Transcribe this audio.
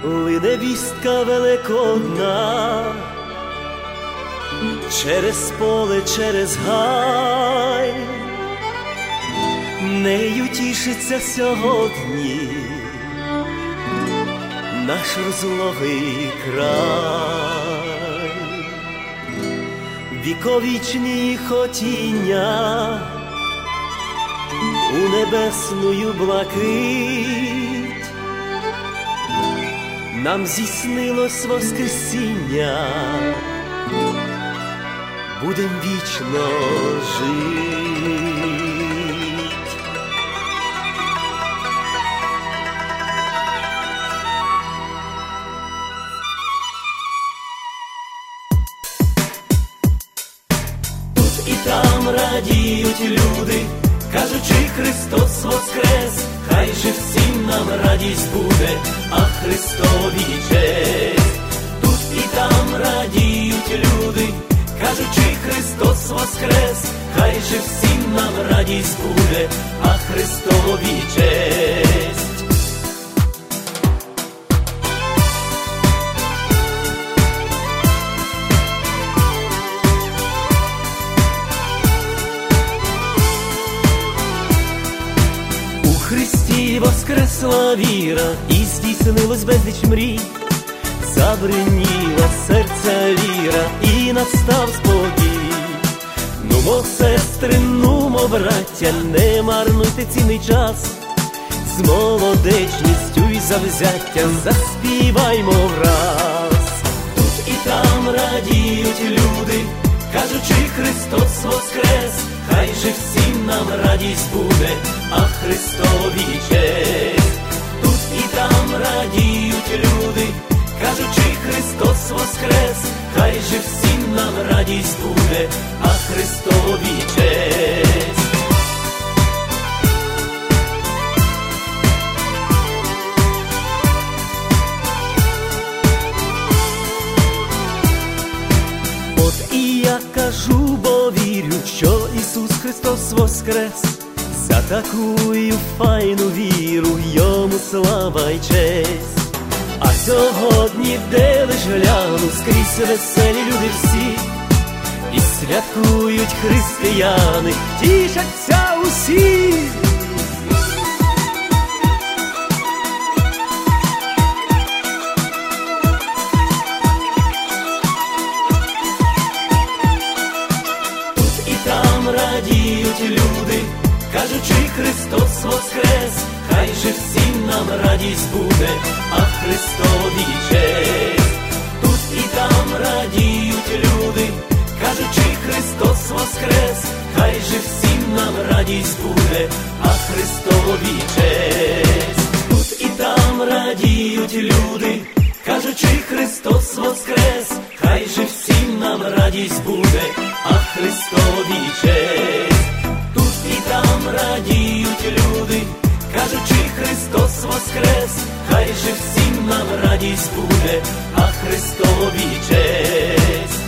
Лине вістка великодна, через поле, через гай, нею тішиться сьогодні наш розлогий край. Віковічні хотіння у небесную блакить, нам здійснилось воскресіння, будем вічно жить. Тут і там радіють люди, кажучи, Христос воскрес, хай же всім нам радість буде, а Христові честь. Тут і там радіють люди, кажучи, Христос воскрес, хай же всім нам радість буде, а Христові честь. У Христі воскресла віра, і здійснилось безліч мрій, забриніла серця віра, і настав спокій. Нумо, сестри, нумо, браття, не марнуйте цінний час, з молодечністю і завзяттям заспіваймо враз. Тут і там радіють люди, кажучи, Христос воскрес, хай же всім нам радість буде, а Христові честь. Тут і там радіють люди, кажучи, Христос воскрес, хай же всім нам радість буде, а Христові честь. От і я кажу, бо вірю, що Ісус Христос воскрес, за такую файну віру йому слава й честь. А сьогодні, де лиш гляну, скрізь веселі люди всі, і святкують християни, тішаться усі. Тут і там радіють люди, кажучи, Христос воскрес, хай же всім нам радість буде, а Христові честь. Тут і там радіють люди, кажучи, Христос воскрес, хай же всім нам радість буде, а Христові честь. Тут і там радіють люди, кажучи, Христос воскрес, хай же всім нам радість буде, а Христові честь. Тут і там радіють люди, кажучи, Христос воскрес, хай же всім нам радість буде, а Христові честь.